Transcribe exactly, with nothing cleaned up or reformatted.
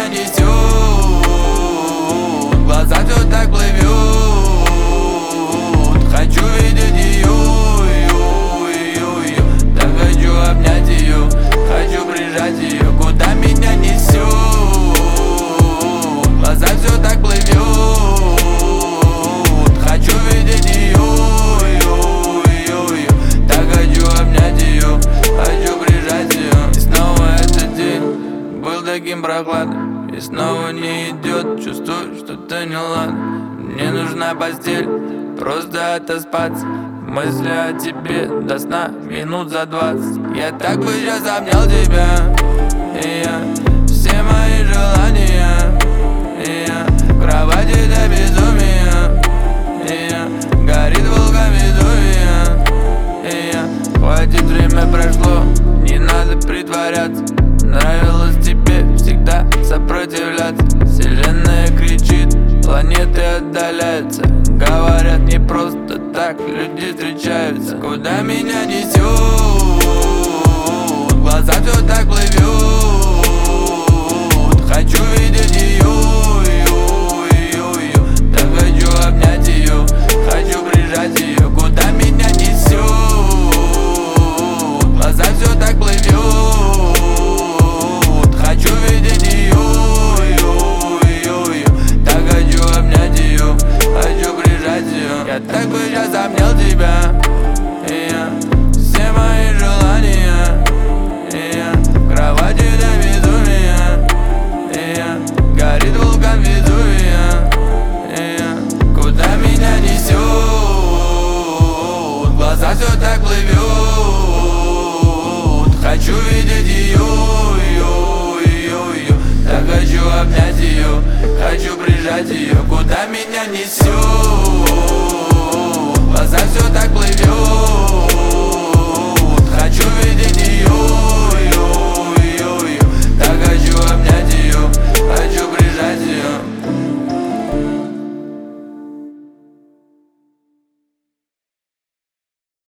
меня несет, глаза все так плывет. Хочу видеть ее, ее, ее, ее. Так хочу обнять ее, хочу прижать ее. Куда меня несет, глаза все так плывет. Хочу видеть ее, ее, ее, ее. Так хочу обнять ее, хочу прижать ее. И снова этот день был таким прохладным, и снова не идет, чувствую, что-то неладно. Мне нужна постель, просто отоспаться. Мысли о тебе до сна минут за двадцать. Я так бы сейчас обнял тебя, и я все мои желания, и я в кровати до безумия, и я горит волком Везувия, и я хватит, время прошло, не надо притворяться. Нравилось тебе всегда сопротивляться. Вселенная кричит, планеты отдаляются. Говорят, не просто так люди встречаются. Куда меня несет, глаза все так плывет. Хочу видеть ее, ее, ее, ее. Так хочу обнять ее, хочу прижать ее. Куда меня несет, глаза все так плывет. Хочу видеть ее, ее, ее, ее. Так хочу обнять ее, хочу прижать ее. Я так бы сейчас обнял тебя, и я все мои желания, и я в кровати до безумия, и я горит вулкан Везувия, и я куда меня несет, глаза все так плывет. Хочу видеть ее, ее, ее, ее. Так хочу обнять ее, хочу прижать ее. Куда меня несет, глаза все так плывет. Хочу видеть ее.